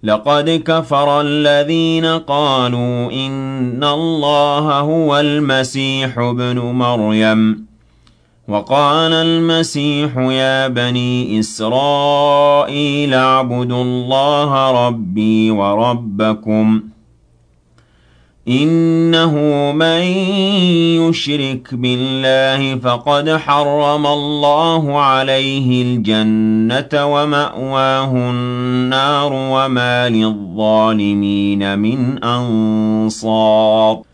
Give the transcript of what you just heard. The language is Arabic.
لقد كفر الذين قالوا إن الله هو المسيح ابن مريم وقال المسيح يا بني إسرائيل اعبدوا الله ربي وربكم إنه من يشرك بالله فقد حرم الله عليه الجنة ومأواه النار وما للظالمين من أنصار